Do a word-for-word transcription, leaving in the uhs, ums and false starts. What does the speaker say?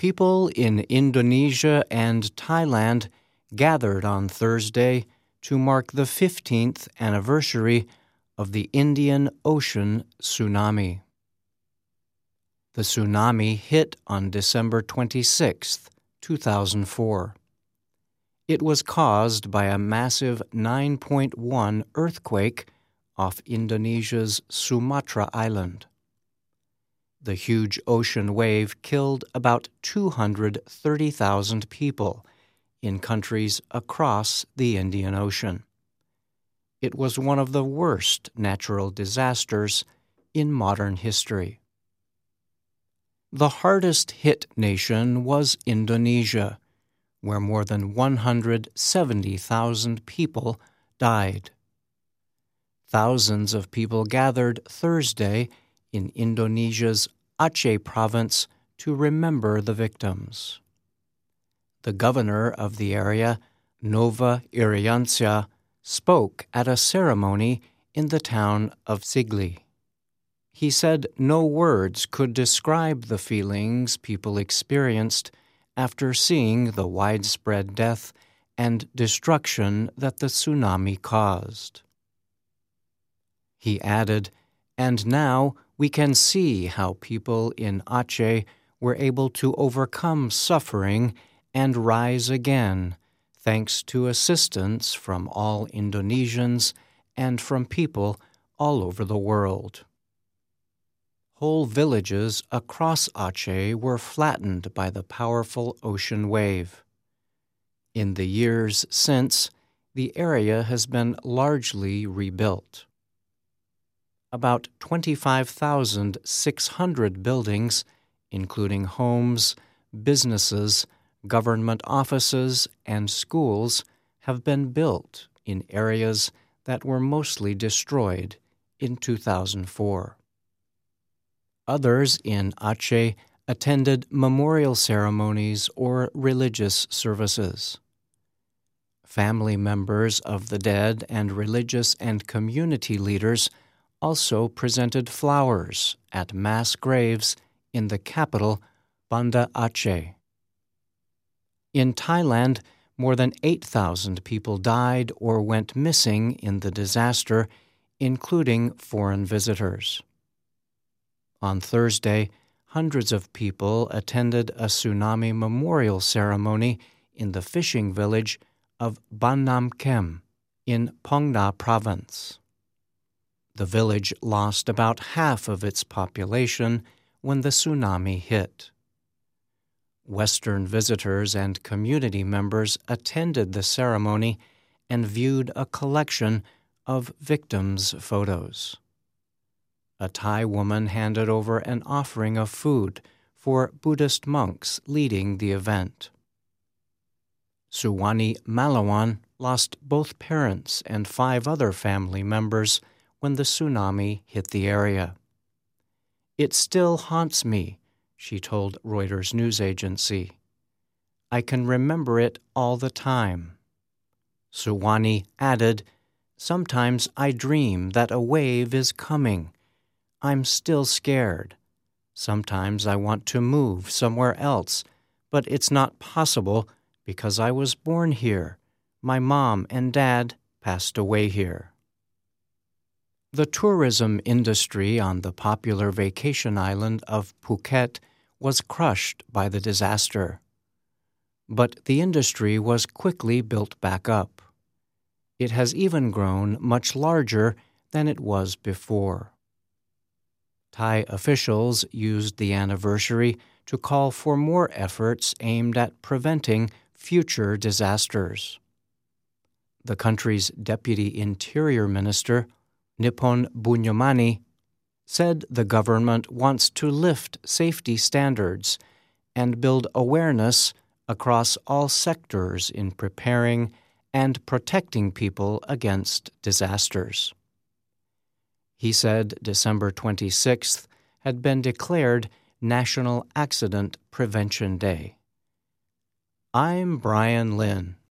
People in Indonesia and Thailand gathered on Thursday to mark the fifteenth anniversary of the Indian Ocean tsunami. The tsunami hit on December twenty-sixth, two thousand four. It was caused by a massive nine point one earthquake off Indonesia's Sumatra island. The huge ocean wave killed about two hundred thirty thousand people in countries across the Indian Ocean. It was one of the worst natural disasters in modern history. The hardest-hit nation was Indonesia, where more than one hundred seventy thousand people died. Thousands of people gathered Thursday in Indonesia's Aceh province to remember the victims. The governor of the area, Nova Iriansyah, spoke at a ceremony in the town of Sigli. He said no words could describe the feelings people experienced after seeing the widespread death and destruction that the tsunami caused. He added, "And now we can see how people in Aceh were able to overcome suffering and rise again, thanks to assistance from all Indonesians and from people all over the world." Whole villages across Aceh were flattened by the powerful ocean wave. In the years since, the area has been largely rebuilt. About twenty-five thousand six hundred buildings, including homes, businesses, government offices, and schools, have been built in areas that were mostly destroyed in two thousand four. Others in Aceh attended memorial ceremonies or religious services. Family members of the dead and religious and community leaders also presented flowers at mass graves in the capital, Banda Aceh. In Thailand, more than eight thousand people died or went missing in the disaster, including foreign visitors. On Thursday, hundreds of people attended a tsunami memorial ceremony in the fishing village of Ban Nam Kem in Phong Nha province. The village lost about half of its population when the tsunami hit. Western visitors and community members attended the ceremony and viewed a collection of victims' photos. A Thai woman handed over an offering of food for Buddhist monks leading the event. Suwani Malawan lost both parents and five other family members when the tsunami hit the area. "It still haunts me," she told Reuters news agency. "I can remember it all the time." Suwani added, "Sometimes I dream that a wave is coming. I'm still scared. Sometimes I want to move somewhere else, but it's not possible because I was born here. My mom and dad passed away here." The tourism industry on the popular vacation island of Phuket was crushed by the disaster. But the industry was quickly built back up. It has even grown much larger than it was before. Thai officials used the anniversary to call for more efforts aimed at preventing future disasters. The country's Deputy Interior Minister, Nippon Bunyomani, said the government wants to lift safety standards and build awareness across all sectors in preparing and protecting people against disasters. He said December twenty-sixth had been declared National Accident Prevention Day. I'm Brian Lynn.